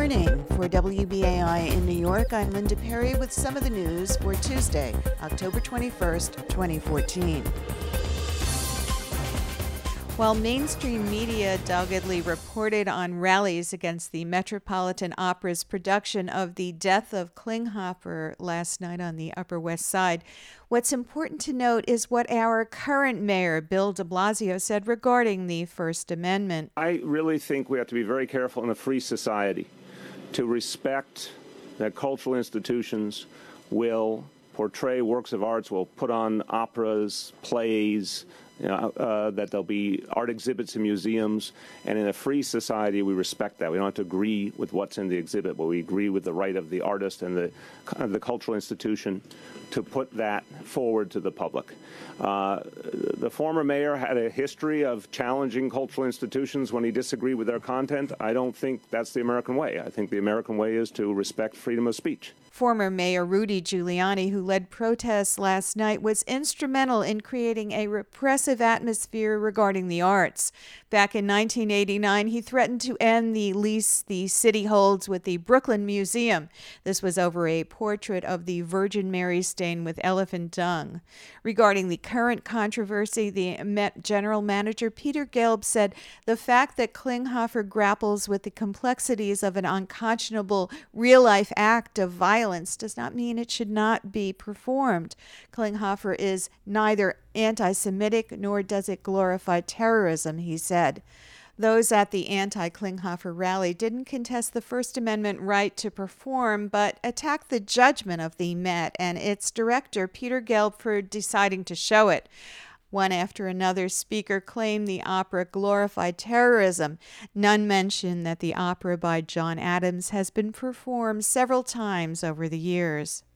morning. For WBAI in New York, I'm Linda Perry with some of the news for Tuesday, October 21st, 2014. While mainstream media doggedly reported on rallies against the Metropolitan Opera's production of The Death of Klinghoffer last night on the Upper West Side, what's important to note is what our current mayor, Bill de Blasio, said regarding the First Amendment. I really think we have to be very careful in a free society to respect that cultural institutions will portray works of arts, will put on operas, plays, that there'll be art exhibits in museums, and in a free society we respect that. We don't have to agree with what's in the exhibit, but we agree with the right of the artist and the cultural institution to put that forward to the public. The former mayor had a history of challenging cultural institutions when he disagreed with their content. I don't think that's the American way. I think the American way is to respect freedom of speech. Former Mayor Rudy Giuliani, who led protests last night, was instrumental in creating a repressive atmosphere regarding the arts. Back in 1989, he threatened to end the lease the city holds with the Brooklyn Museum. This was over a portrait of the Virgin Mary stained with elephant dung. Regarding the current controversy, the Met General Manager Peter Gelb said the fact that Klinghoffer grapples with the complexities of an unconscionable real-life act of violence does not mean it should not be performed. Klinghoffer is neither anti-Semitic nor does it glorify terrorism, he said. Those at the anti-Klinghoffer rally didn't contest the First Amendment right to perform, but attacked the judgment of the Met and its director, Peter Gelb, for deciding to show it. One after another speaker claimed the opera glorified terrorism. None mentioned that the opera by John Adams has been performed several times over the years.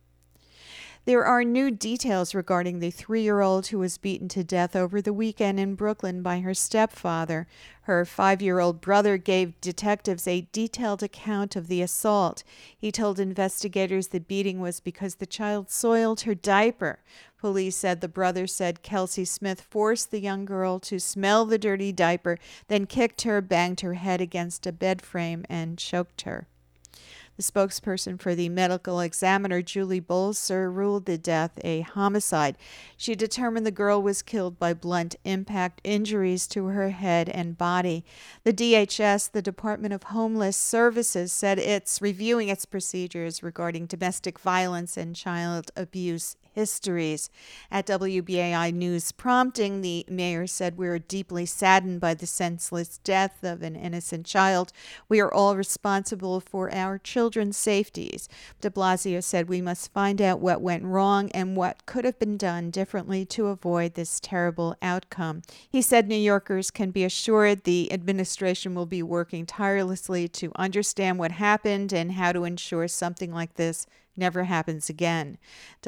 There are new details regarding the 3-year-old who was beaten to death over the weekend in Brooklyn by her stepfather. Her 5-year-old brother gave detectives a detailed account of the assault. He told investigators the beating was because the child soiled her diaper. Police said the brother said Kelsey Smith forced the young girl to smell the dirty diaper, then kicked her, banged her head against a bed frame, and choked her. The spokesperson for the medical examiner, Julie Bolser, ruled the death a homicide. She determined the girl was killed by blunt impact injuries to her head and body. The DHS, the Department of Homeless Services, said it's reviewing its procedures regarding domestic violence and child abuse histories. At WBAI News Prompting, the mayor said, "We're deeply saddened by the senseless death of an innocent child. We are all responsible for our children's safeties." De Blasio said, "We must find out what went wrong and what could have been done differently to avoid this terrible outcome." He said New Yorkers can be assured the administration will be working tirelessly to understand what happened and how to ensure something like this never happens again.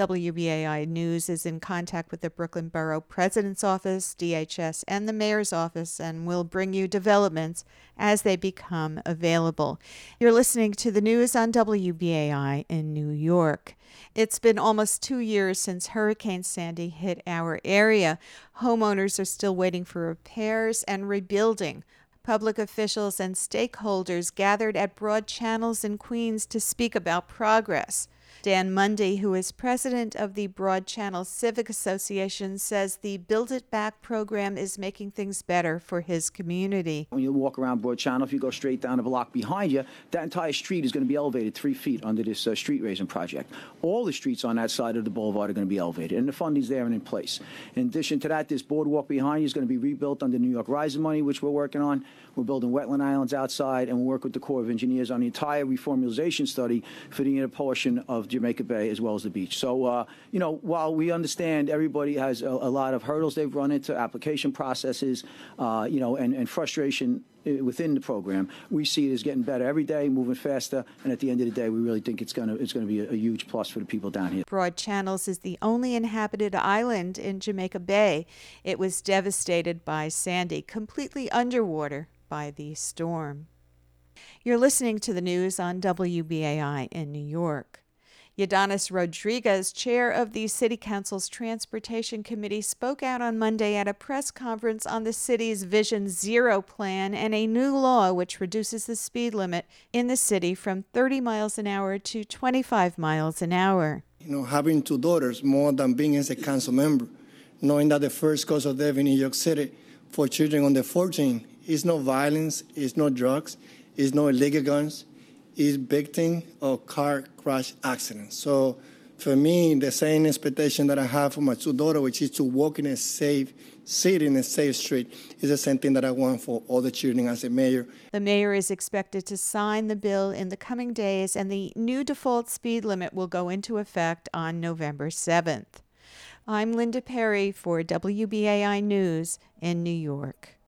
WBAI News is in contact with the Brooklyn Borough President's Office, DHS, and the Mayor's Office, and will bring you developments as they become available. You're listening to the news on WBAI in New York. It's been almost 2 years since Hurricane Sandy hit our area. Homeowners are still waiting for repairs and rebuilding. Public officials and stakeholders gathered at Broad Channels in Queens to speak about progress. Dan Mundy, who is president of the Broad Channel Civic Association, says the Build It Back program is making things better for his community. When you walk around Broad Channel, if you go straight down the block behind you, that entire street is going to be elevated 3 feet under this street raising project. All the streets on that side of the boulevard are going to be elevated, and the funding's there and in place. In addition to that, this boardwalk behind you is going to be rebuilt under New York Rising money, which we're working on. We're building wetland islands outside, and we'll work with the Corps of Engineers on the entire reformulation study for the inner portion of Jamaica Bay as well as the beach. So, while we understand everybody has a lot of hurdles they've run into, application processes, and frustration within the program, we see it as getting better every day, moving faster, and at the end of the day, we really think it's going to be a huge plus for the people down here. Broad Channels is the only inhabited island in Jamaica Bay. It was devastated by Sandy, completely underwater by the storm. You're listening to the news on WBAI in New York. Ydanis Rodriguez, chair of the City Council's Transportation Committee, spoke out on Monday at a press conference on the city's Vision Zero plan and a new law which reduces the speed limit in the city from 30 miles an hour to 25 miles an hour. Having two daughters more than being as a council member, knowing that the first cause of death in New York City for children under 14 is no violence, is no drugs, is no illegal guns, is victim of car crash accidents. So for me, the same expectation that I have for my two daughters, which is to walk in a safe city, in a safe street, is the same thing that I want for all the children as a mayor. The mayor is expected to sign the bill in the coming days, and the new default speed limit will go into effect on November 7th. I'm Linda Perry for WBAI News in New York.